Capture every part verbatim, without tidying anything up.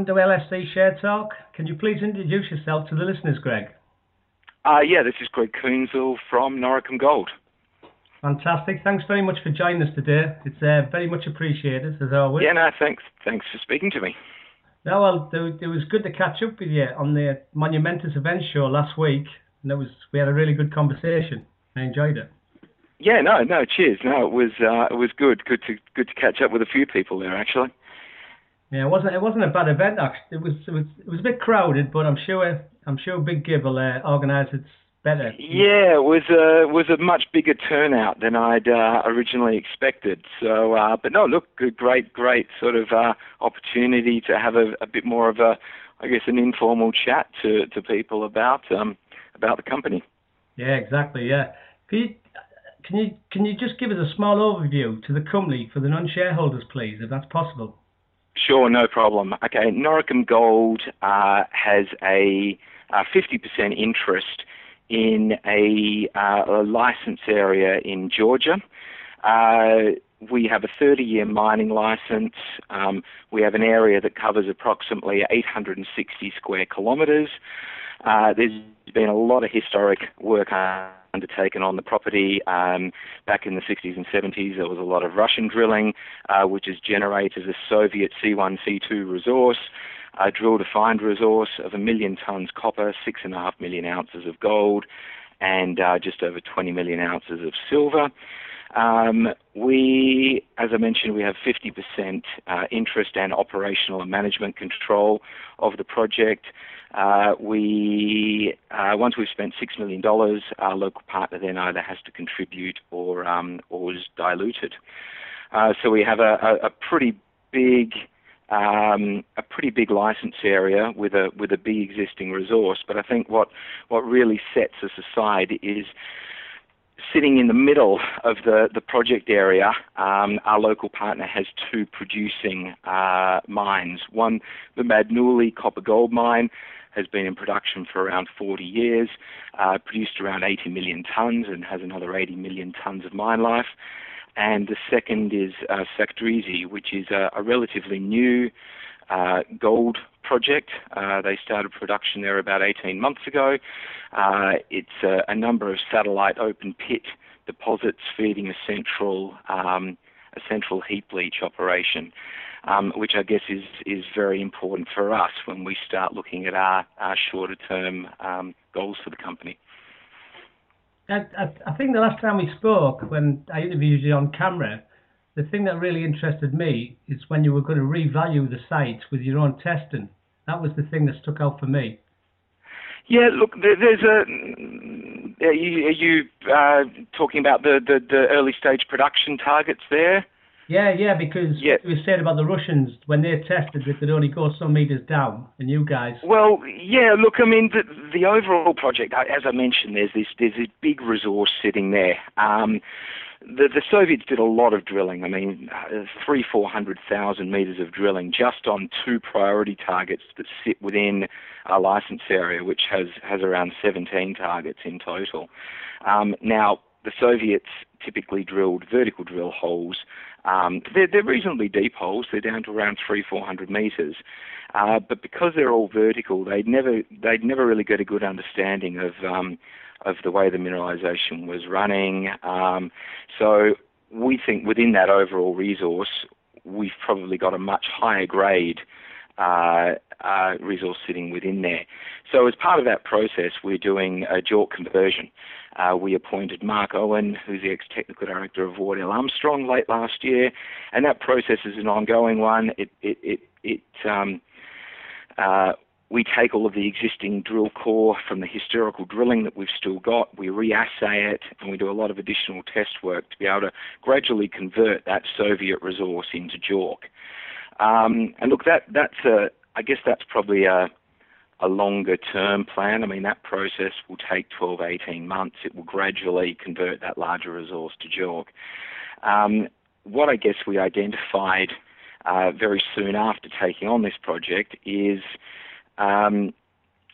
welcome to L S C Share Talk. Can you please introduce yourself to the listeners, Greg? Uh, yeah, this is Greg Coonsville from Noricum Gold. Fantastic. Thanks very much for joining us today. It's uh, very much appreciated, as always. Yeah, no, thanks. Thanks for speaking to me. No, well, it was good to catch up with you on the Monumentus Event Show last week, and it was we had a really good conversation. I enjoyed it. Yeah, no, no, cheers. No, it was uh, it was good. Good to good to catch up with a few people there, actually. Yeah, it wasn't it wasn't a bad event actually. It was it was it was a bit crowded, but I'm sure I'm sure Big Gib will uh, organise it better. Yeah, it was a was a much bigger turnout than I'd uh, originally expected. So, uh, but no, look, good, great, great sort of uh, opportunity to have a, a bit more of a, I guess, an informal chat to, to people about um, about the company. Yeah, exactly. Yeah, can you can you can you just give us a small overview to the company for the non-shareholders, please, if that's possible? Sure, no problem. Okay, Noricum Gold uh, has a uh, fifty percent interest in a, uh, a license area in Georgia. Uh, we have a thirty-year mining license. Um, we have an area that covers approximately eight hundred sixty square kilometres. Uh, there's been a lot of historic work undertaken on the property. Um, back in the sixties and seventies, there was a lot of Russian drilling, uh, which has generated a Soviet C one, C two resource. A drill-to-find resource of a million tonnes copper, six and a half million ounces of gold, and uh, just over twenty million ounces of silver. Um, we, as I mentioned, we have fifty percent uh, interest and operational and management control of the project. Uh, we, uh, once we've spent six million dollars, our local partner then either has to contribute or um, or is diluted. Uh, so we have a, a, a pretty big Um, a pretty big license area with a with a big existing resource. But I think what what really sets us aside is sitting in the middle of the, the project area. Um, our local partner has two producing uh, mines. One, the Madnouli copper gold mine, has been in production for around forty years, uh, produced around eighty million tonnes and has another eighty million tonnes of mine life. And the second is uh, Sakdrizi, which is a, a relatively new uh, gold project. Uh, they started production there about eighteen months ago. Uh, it's a, a number of satellite open pit deposits feeding a central um, a central heap leach operation, um, which I guess is is very important for us when we start looking at our, our shorter term um, goals for the company. I, I, I think the last time we spoke, when I interviewed you on camera, the thing that really interested me is when you were going to revalue the site with your own testing. That was the thing that stuck out for me. Yeah, look, there, there's a. Are you, are you uh, talking about the, the, the early stage production targets there? Yeah, yeah, because yeah. you were saying about the Russians, when they tested, they could only go some metres down, and you guys... Well, yeah, look, I mean, the, the overall project, as I mentioned, there's this there's this big resource sitting there. Um, the, the Soviets did a lot of drilling. I mean, uh, three, four hundred thousand metres of drilling just on two priority targets that sit within our license area, which has, has around seventeen targets in total. Um, now, the Soviets typically drilled vertical drill holes. Um, they're, they're reasonably deep holes. They're down to around three, four hundred metres. Uh, but because they're all vertical, they'd never they'd never really get a good understanding of um, of the way the mineralisation was running. Um, so we think within that overall resource, we've probably got a much higher grade Uh, uh, resource sitting within there. So as part of that process, we're doing a JORC conversion. Uh, we appointed Mark Owen, who's the ex-technical director of Wardell Armstrong, late last year, and that process is an ongoing one. It, it, it, it um, uh, we take all of the existing drill core from the historical drilling that we've still got, we re-assay it, and we do a lot of additional test work to be able to gradually convert that Soviet resource into JORC. Um, and look, that that's a, I guess that's probably a, a longer term plan. I mean, that process will take twelve, eighteen months. It will gradually convert that larger resource to JORC. Um, what I guess we identified uh, very soon after taking on this project is um,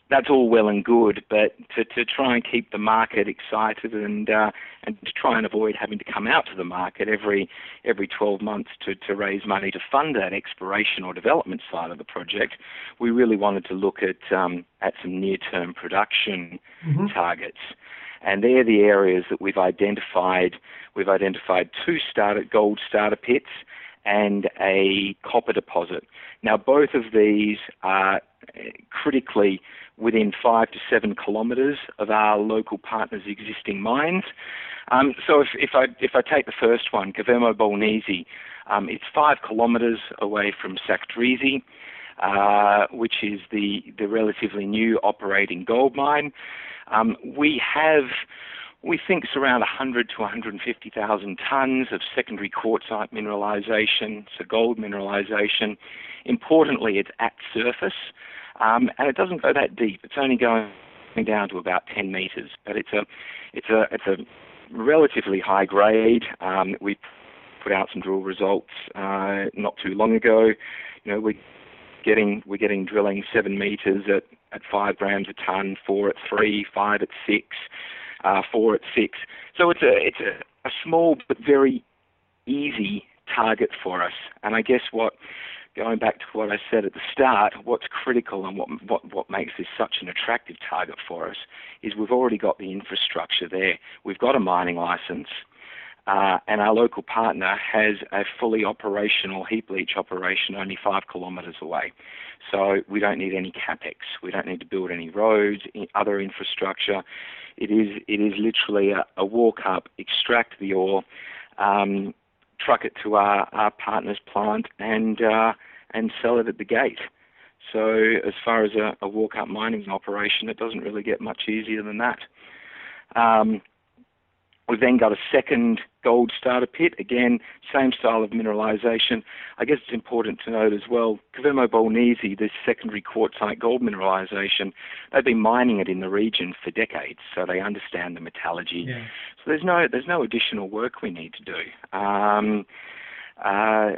that's all well and good, but to, to try and keep the market excited and uh, and to try and avoid having to come out to the market every every twelve months to, to raise money to fund that exploration or development side of the project, we really wanted to look at um, at some near-term production mm-hmm. targets. And they're the areas that we've identified. We've identified two starter, gold starter pits and a copper deposit. Now, both of these are critically within five to seven kilometres of our local partners' existing mines. Um, so if, if I if I take the first one, Cavermo Bolnese, um, it's five kilometres away from Sakdrizi, uh, which is the, the relatively new operating gold mine. Um, we have, we think it's around one hundred to one hundred fifty thousand tonnes of secondary quartzite mineralisation, so gold mineralisation. Importantly, it's at surface, um, and it doesn't go that deep. It's only going down to about ten metres, but it's a, it's a, it's a relatively high grade. Um, we put out some drill results uh, not too long ago. You know, we getting we're getting drilling seven metres at, at five grams a tonne, four at three, five at six, uh, four at six. So it's a it's a, a small but very easy target for us. And I guess what, going back to what I said at the start, what's critical and what what what makes this such an attractive target for us is we've already got the infrastructure there. We've got a mining licence. Uh, and our local partner has a fully operational heap leach operation only five kilometres away. So we don't need any capex. We don't need to build any roads, other infrastructure. It is it is literally a, a walk up, extract the ore, um, truck it to our, our partner's plant, and uh, and sell it at the gate. So as far as a, a walk up mining operation, it doesn't really get much easier than that. Um, We've then got a second gold starter pit, again, same style of mineralisation. I guess it's important to note as well, Cavermo Bolnese, this secondary quartzite gold mineralisation, they've been mining it in the region for decades, so they understand the metallurgy. Yeah. So there's no there's no additional work we need to do. Um, uh,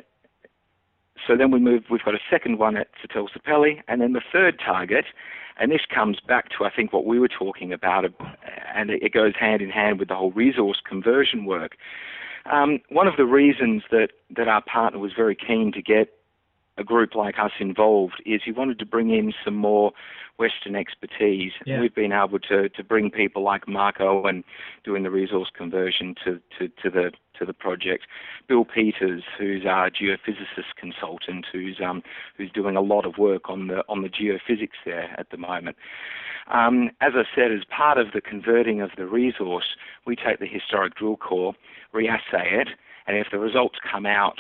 so then we move, we've got a second one at Satel Sapelli, and then the third target, and this comes back to, I think, what we were talking about, and it goes hand in hand with the whole resource conversion work. Um, one of the reasons that, that our partner was very keen to get a group like us involved is he wanted to bring in some more Western expertise. Yeah. And we've been able to, to bring people like Mark Owen doing the resource conversion to, to, to the to the project. Bill Peters, who's our geophysicist consultant, who's um, who's doing a lot of work on the on the geophysics there at the moment. Um, as I said, as part of the converting of the resource, we take the historic drill core, reassay it, and if the results come out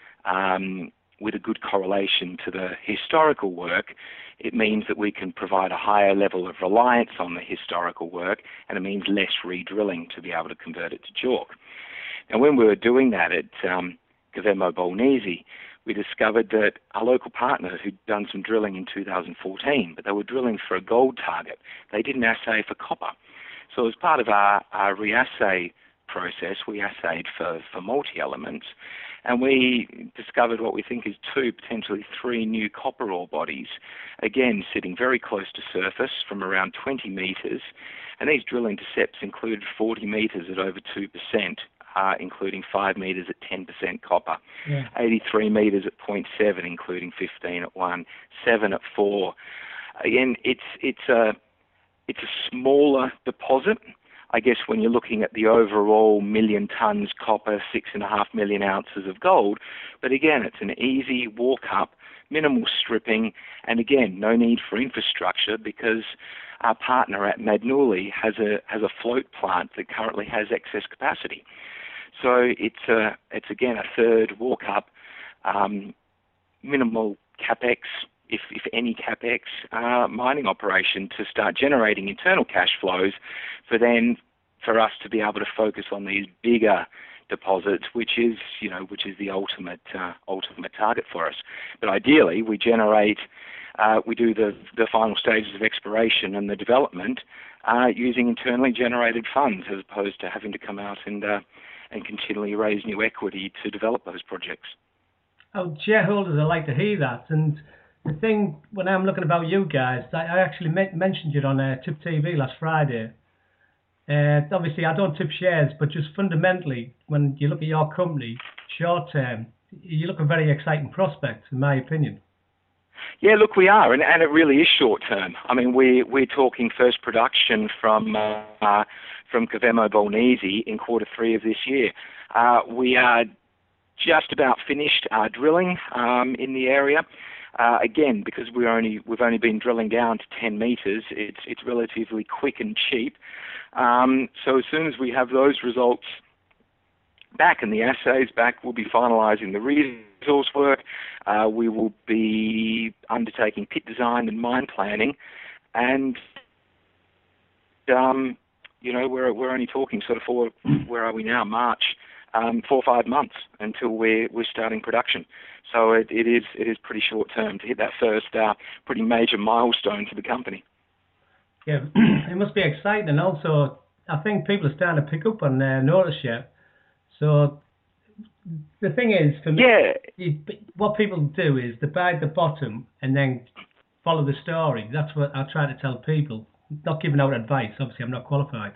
um, with a good correlation to the historical work, it means that we can provide a higher level of reliance on the historical work, and it means less re-drilling to be able to convert it to JORC. And when we were doing that at um, Cavermo Bolnese, we discovered that our local partner who'd done some drilling in two thousand fourteen, but they were drilling for a gold target. They didn't assay for copper. So as part of our, our reassay process, we assayed for, for multi-elements, and we discovered what we think is two, potentially three new copper ore bodies, again sitting very close to surface from around twenty metres, and these drill intercepts included forty metres at over two percent, uh, including five metres at ten percent copper, yeah. eighty-three metres at zero point seven, including fifteen at one, seven at four. Again, it's it's a it's a smaller deposit. I guess when you're looking at the overall million tonnes copper, six and a half million ounces of gold, but again, it's an easy walk up, minimal stripping, and again, no need for infrastructure because our partner at Madnuli has a has a float plant that currently has excess capacity. So it's a it's again a third walk up, um, minimal capex, if if any capex, uh, mining operation to start generating internal cash flows, for then for us to be able to focus on these bigger deposits, which is you know which is the ultimate uh, ultimate target for us. But ideally, we generate. Uh, we do the, the final stages of exploration and the development uh, using internally generated funds as opposed to having to come out and uh, and continually raise new equity to develop those projects. Oh, shareholders would like to hear that, and the thing when I'm looking about you guys, I, I actually me- mentioned you on uh, Tip T V last Friday. Uh, obviously, I don't tip shares, but just fundamentally, when you look at your company, short term, you look a very exciting prospect, in my opinion. Yeah, look, we are, and, and it really is short term. I mean, we, we're talking first production from uh, uh, from Cavemo Bolnese in quarter three of this year. Uh, we are just about finished uh, drilling um, in the area. Uh, again, because we're only we've only been drilling down to ten meters, it's it's relatively quick and cheap. Um, so as soon as we have those results back and the assays back, we'll be finalising the resource work. Uh, we will be undertaking pit design and mine planning, and um, you know we're we're only talking sort of for where are we now March, um, four or five months until we're we're starting production. So it, it is it is pretty short term to hit that first uh, pretty major milestone for the company. Yeah, it must be exciting, and also I think people are starting to pick up on their notice yet. So the thing is, for me, yeah. you, what people do is they buy the bottom and then follow the story. That's what I try to tell people. Not giving out advice. Obviously, I'm not qualified.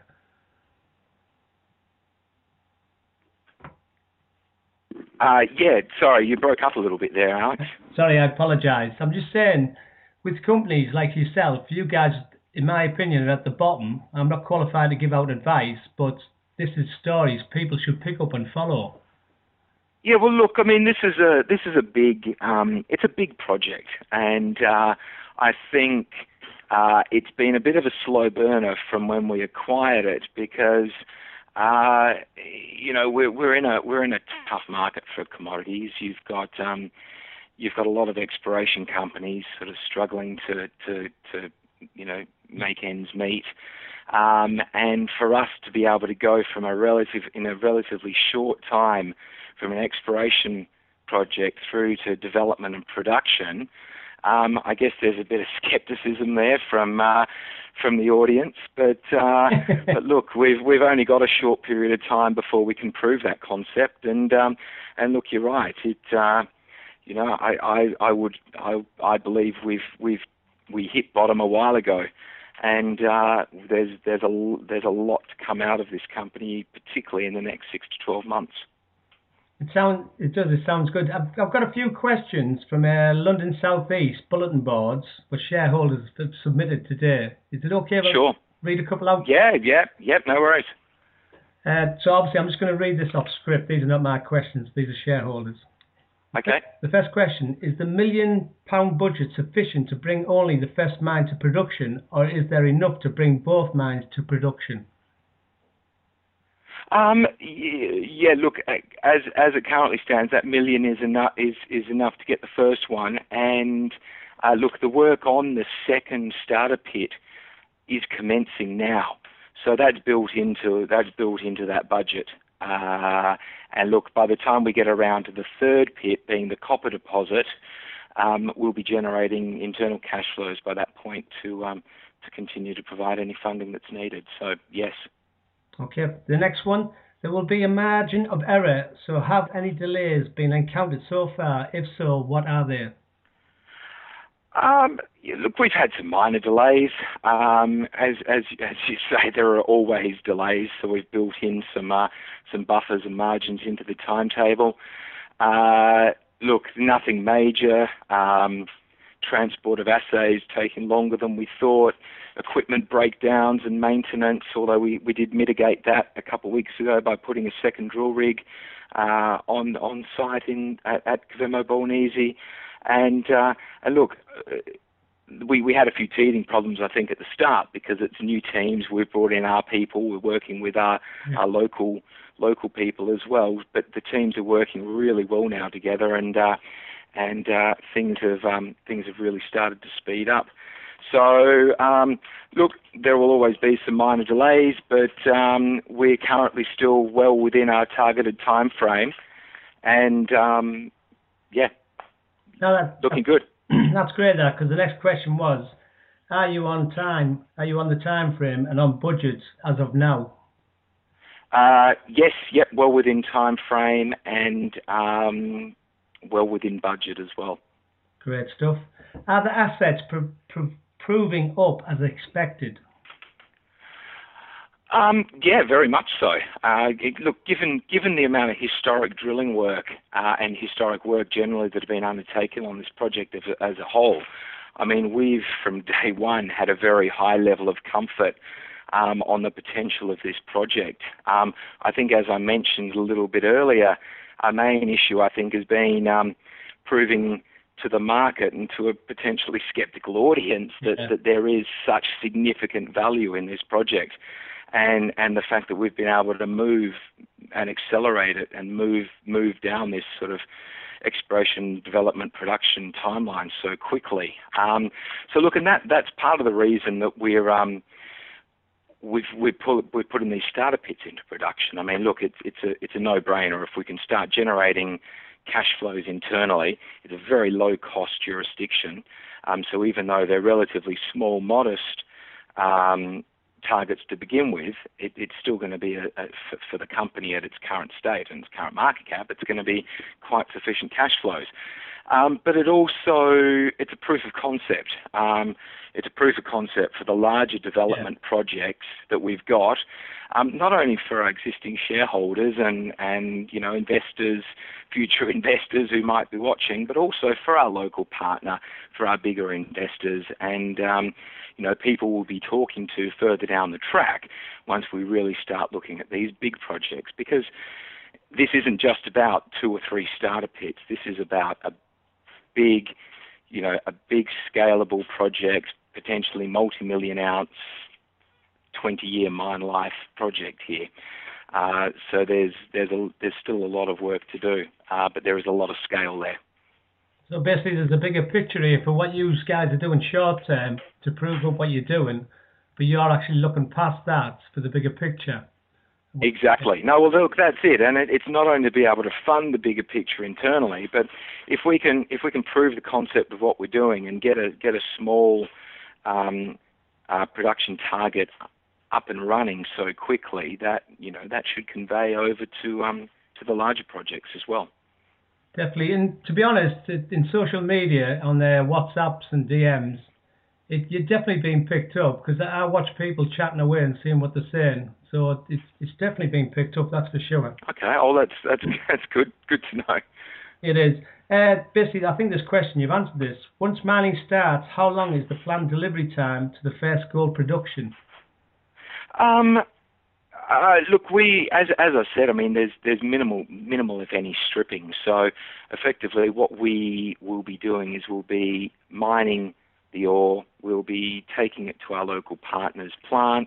Uh, yeah, sorry, you broke up a little bit there, Alex. Sorry, I apologise. I'm just saying, with companies like yourself, you guys, in my opinion, are at the bottom. I'm not qualified to give out advice, but this is stories people should pick up and follow. Yeah, well, look, I mean, this is a this is a big um, it's a big project, and uh, I think uh, it's been a bit of a slow burner from when we acquired it because uh, you know we're we're in a we're in a tough market for commodities. You've got um, you've got a lot of exploration companies sort of struggling to to to you know make ends meet. Um, and for us to be able to go from a relative in a relatively short time from an exploration project through to development and production, um, I guess there's a bit of skepticism there from uh, from the audience. But uh, but look, we've we've only got a short period of time before we can prove that concept. And um, and look, you're right. It uh, you know I, I, I would I I believe we've we've we hit bottom a while ago. And uh, there's there's a there's a lot to come out of this company, particularly in the next six to twelve months. It sounds it does it sounds good. I've I've got a few questions from uh, London South East bulletin boards, which shareholders have submitted today. Is it okay if Sure. I read a couple out? Yeah, yeah, yeah. No worries. Uh, so obviously, I'm just going to read this off script. These are not my questions. These are shareholders. Okay. The first question, is the million pound budget sufficient to bring only the first mine to production, or is there enough to bring both mines to production? Um, yeah, look, as as it currently stands, that million is enough is, is enough to get the first one. And uh, look, the work on the second starter pit is commencing now, so that's built into that's built into that budget. Uh, and look, by the time we get around to the third pit, being the copper deposit, um, we'll be generating internal cash flows by that point to um, to continue to provide any funding that's needed. So yes. Okay, the next one. There will be a margin of error, so have any delays been encountered so far? If so, what are they? Um, yeah, look, we've had some minor delays. Um, as as as you say, there are always delays, so we've built in some uh, some buffers and margins into the timetable. Uh, look, nothing major. Um, transport of assays taking longer than we thought. Equipment breakdowns and maintenance, although we, we did mitigate that a couple of weeks ago by putting a second drill rig uh, on on site in at, at Cavemo Bolnese. And uh, and look, we we had a few teething problems, I think, at the start because it's new teams. We've brought in our people. We're working with our Yeah. our local local people as well. But the teams are working really well now together, and uh, and uh, things have um, things have really started to speed up. So um, look, there will always be some minor delays, but um, we're currently still well within our targeted time frame, and um, yeah. No, that, Looking good. That's great, that, because the next question was, are you on time? Are you on the time frame and on budget as of now? Uh, yes, yep, well within time frame and um, well within budget as well. Great stuff. Are the assets pr- pr- proving up as expected? Um, yeah, very much so. Uh, it- look, given given the amount of historic drilling work uh, and historic work generally that have been undertaken on this project as a, as a whole, I mean, we've from day one had a very high level of comfort um, on the potential of this project. Um, I think, as I mentioned a little bit earlier, our main issue, I think, has been um, proving to the market and to a potentially sceptical audience that, Yeah. that there is such significant value in this project. And and the fact that we've been able to move and accelerate it and move move down this sort of exploration, development, production timeline so quickly. Um, so look, and that that's part of the reason that we're um, we've we put we're putting these starter pits into production. I mean, look, it's it's a it's a no-brainer if we can start generating cash flows internally. It's a very low-cost jurisdiction. Um, so even though they're relatively small, modest um, targets to begin with, it, it's still going to be, a, a, for, for the company at its current state and its current market cap, it's going to be quite sufficient cash flows. Um, but it also, it's a proof of concept. Um, it's a proof of concept for the larger development yeah. projects that we've got, um, not only for our existing shareholders and, and, you know, investors, future investors who might be watching, but also for our local partner, for our bigger investors, and, um, you know, people will be talking to further down the track once we really start looking at these big projects, because this isn't just about two or three starter pits. This is about a big, you know, a big scalable project, potentially multi-million ounce, twenty-year mine life project here. Uh, so there's there's a, there's still a lot of work to do, uh, but there is a lot of scale there. So basically, there's a bigger picture here for what you guys are doing short term to prove up what you're doing, but you're actually looking past that for the bigger picture. Exactly. No, well, look, that's it, and it, it's not only to be able to fund the bigger picture internally, but if we can if we can prove the concept of what we're doing and get a get a small um, uh, production target up and running so quickly, that you know that should convey over to um, to the larger projects as well. Definitely, and to be honest, in social media, on their WhatsApps and D Ms, it, you're definitely being picked up, because I watch people chatting away and seeing what they're saying. So it's it's definitely being picked up, that's for sure. Okay, oh, that's that's that's good. Good to know. It is. Uh, basically, I think this question, you've answered this. Once mining starts, how long is the planned delivery time to the first gold production? Um. Uh, look, we, as as I said, I mean, there's there's minimal minimal if any stripping. So, effectively, what we will be doing is we'll be mining the ore. We'll be taking it to our local partner's plant,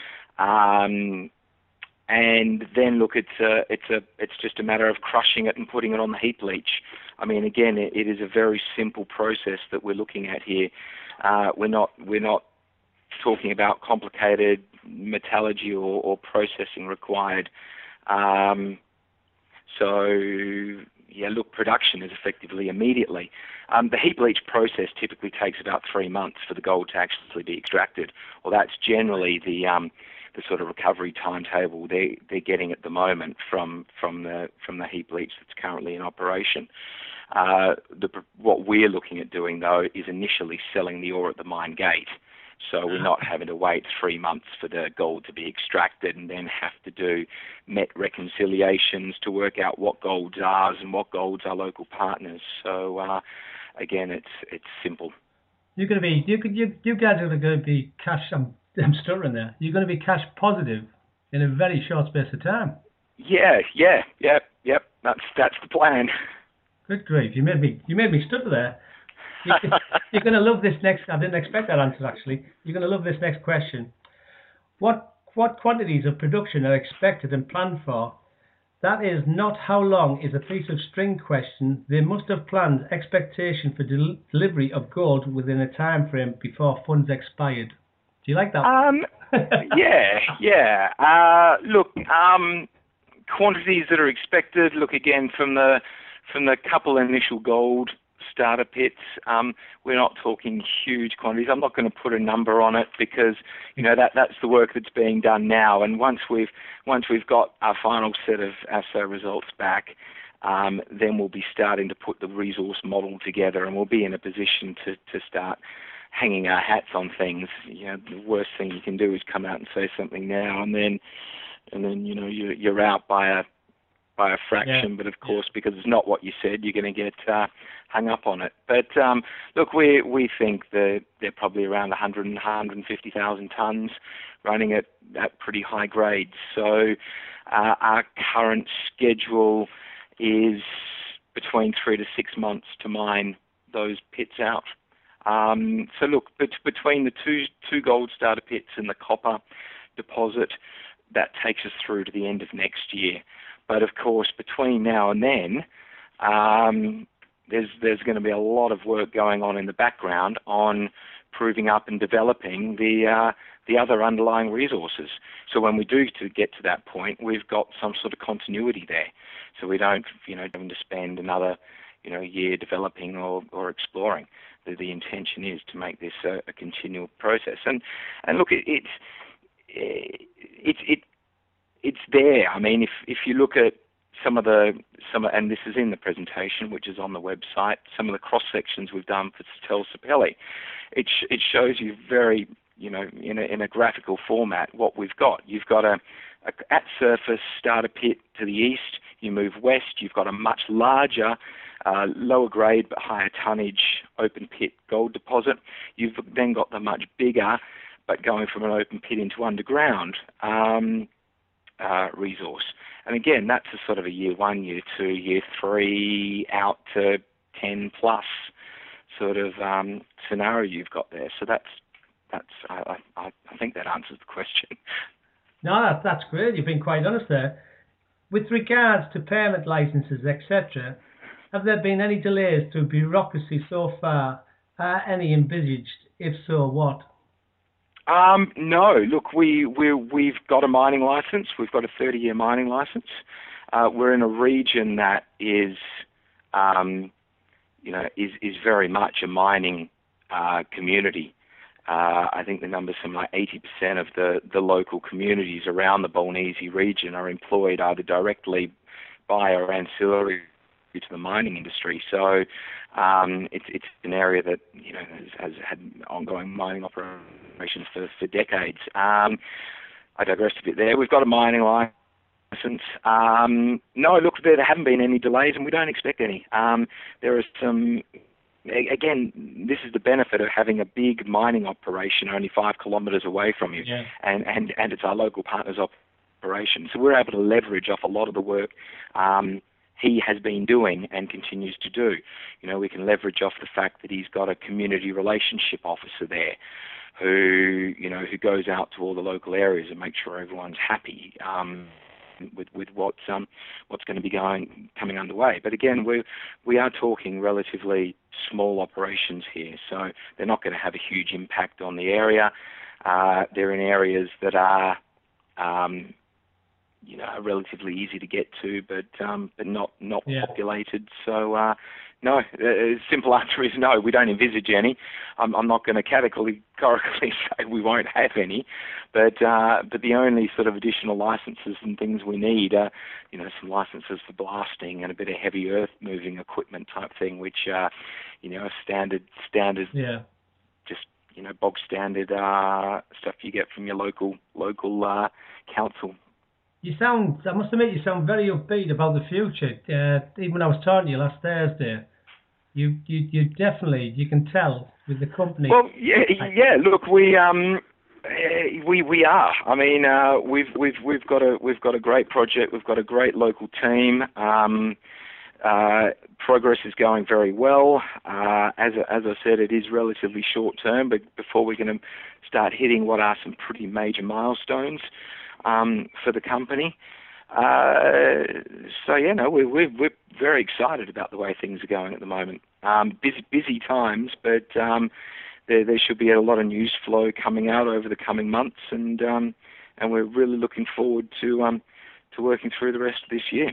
um, and then look, it's a it's a it's just a matter of crushing it and putting it on the heap leach. I mean, again, it, it is a very simple process that we're looking at here. Uh, we're not we're not talking about complicated metallurgy or, or processing required. Um, so, yeah, look, production is effectively immediately. Um, the heap leach process typically takes about three months for the gold to actually be extracted. Well, that's generally the um, the sort of recovery timetable they they're getting at the moment from from the from the heap leach that's currently in operation. Uh, the, what we're looking at doing, though, is initially selling the ore at the mine gate. So we're not having to wait three months for the gold to be extracted and then have to do met reconciliations to work out what gold's ours and what gold's our local partners. So uh, again, it's it's simple. You're going to be you could you you guys are going to be cash. I'm I'm stuttering there. You're going to be cash positive in a very short space of time. Yeah, yeah, yep, yep. That's that's the plan. Good grief! You made me you made me stutter there. You're going to love this next. I didn't expect that answer, actually. You're going to love this next question. What what quantities of production are expected and planned for? That is not how long is a piece of string question. They must have planned expectation for del- delivery of gold within a time frame before funds expired. Do you like that? Um, yeah, yeah. Uh, look, um, quantities that are expected. Look again from the from the couple initial gold starter pits. Um, we're not talking huge quantities. I'm not going to put a number on it because you know that that's the work that's being done now. And once we've once we've got our final set of assay results back, um, then we'll be starting to put the resource model together, and we'll be in a position to, to start hanging our hats on things. You know, the worst thing you can do is come out and say something now, and then, and then you know, you're, you're out by a by a fraction. Yeah. But of course, because it's not what you said, you're going to get uh, hung up on it. But um, look, we we think that they're probably around one hundred, one hundred fifty thousand tonnes, running at, at pretty high grades. So uh, our current schedule is between three to six months to mine those pits out. Um, so look, bet between the two two gold starter pits and the copper deposit, that takes us through to the end of next year. But of course, between now and then, um, there's there's going to be a lot of work going on in the background on proving up and developing the uh, the other underlying resources. So when we do to get to that point, we've got some sort of continuity there. So we don't, you know, having to spend another, you know, year developing or, or exploring. The, the intention is to make this a, a continual process. And and look, it, it's it, it it's there. I mean, if if you look at some of the some and this is in the presentation, which is on the website, some of the cross sections we've done for Tel Sapele, it sh it shows you very, you know, in a, in a graphical format what we've got. You've got a, a at surface starter pit to the east. You move west, you've got a much larger, uh, lower grade but higher tonnage open pit gold deposit. You've then got the much bigger, but going from an open pit into underground um, uh, resource. And again, that's a sort of a year one, year two, year three, out to ten plus sort of um, scenario you've got there. So that's that's I, I, I think that answers the question. No, that, that's great. You've been quite honest there. With regards to permit licenses, et cetera, have there been any delays to bureaucracy so far? Are any envisaged? If so, what? Um, no. Look, we we we've got a mining license. We've got a thirty-year mining license. Uh, we're in a region that is, um, you know, is is very much a mining uh, community. Uh, I think the number's something like eighty percent of the, the local communities around the Bolnese region are employed either directly by or ancillary to the mining industry. So um, it's it's an area that, you know, has, has had ongoing mining operations for, for decades. Um, I digressed a bit there. We've got a mining license. Um, no, look, there, there haven't been any delays, and we don't expect any. Um, there are some... Again, this is the benefit of having a big mining operation only five kilometres away from you, yeah. and, and, and it's our local partner's operation. So we're able to leverage off a lot of the work um, he has been doing and continues to do. You know, we can leverage off the fact that he's got a community relationship officer there who, you know, who goes out to all the local areas and makes sure everyone's happy. Um, with with what's um what's going to be going coming underway. But again, we we are talking relatively small operations here, so they're not going to have a huge impact on the area. Uh, they're in areas that are um, you know, relatively easy to get to, but um, but not not yeah. populated. So uh, no, the simple answer is no. We don't envisage any. I'm, I'm not going to categorically say we won't have any, but uh, but the only sort of additional licenses and things we need are, you know, some licenses for blasting and a bit of heavy earth moving equipment type thing, which uh, you know, standard standard, yeah. just, you know, bog standard uh, stuff you get from your local local uh, council. You sound, I must admit, you sound very upbeat about the future. Uh, even when I was talking to you last Thursday, you, you, you definitely, you can tell with the company. Well, yeah, yeah. Look, we, um, we, we are. I mean, uh, we've, we've, we've got a, we've got a great project. We've got a great local team. Um, uh, progress is going very well. Uh, as, as I said, it is relatively short term, but before we're going to start hitting what are some pretty major milestones Um, for the company. Uh, so, yeah, no, we're, we're, we're very excited about the way things are going at the moment. Um, busy, busy times, but um, there, there should be a lot of news flow coming out over the coming months, and um, and we're really looking forward to um, to working through the rest of this year.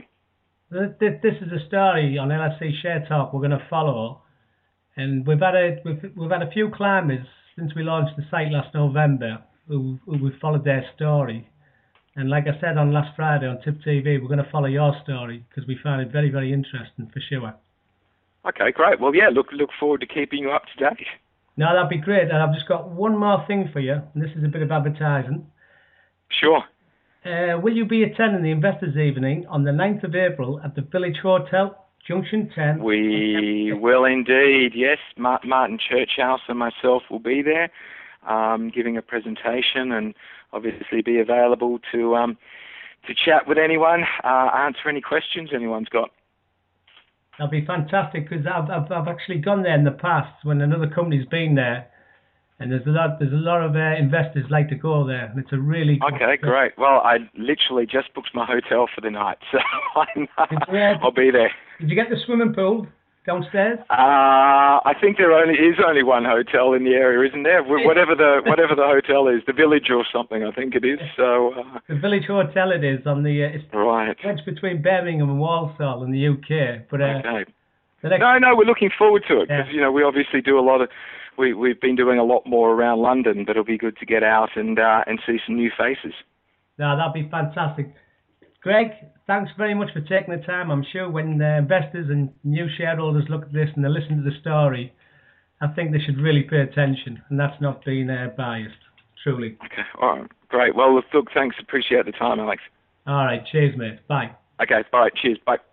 This is a story on L S C Share Talk we're going to follow, and we've had a we've, we've had a few climbers since we launched the site last November who, who we followed their story. And like I said on last Friday on Tip T V, we're going to follow your story because we found it very, very interesting for sure. Okay, great. Well, yeah, look look forward to keeping you up to date. No, that'd be great. And I've just got one more thing for you, and this is a bit of advertising. Sure. Uh, will you be attending the Investors Evening on the ninth of April at the Village Hotel, Junction ten? We will indeed, yes. Martin Churchhouse and myself will be there, um, giving a presentation, and obviously be available to um, to chat with anyone, uh, answer any questions anyone's got. That'll be fantastic because I've, I've I've actually gone there in the past when another company's been there, and there's a lot there's a lot of uh, investors like to go there, and it's a really good okay, trip. Great. Well, I literally just booked my hotel for the night, so I'm, yeah. I'll be there. Did you get the swimming pool downstairs? Uh, I think there only is only one hotel in the area, isn't there? Whatever the whatever the hotel is, the Village or something, I think it is. So uh, the Village Hotel it is on the uh, it's right. It's between Birmingham and Walsall in the U K. But uh, okay. the next... No, no, we're looking forward to it because yeah. you know we obviously do a lot of we we've been doing a lot more around London, but it'll be good to get out and uh, and see some new faces. No, that'd be fantastic. Greg, thanks very much for taking the time. I'm sure when uh, investors and new shareholders look at this and they listen to the story, I think they should really pay attention, and that's not being uh, biased, truly. Okay, all right, great. Well, look, thanks. Appreciate the time, Alex. All right, cheers, mate. Bye. Okay, bye. Cheers. Bye.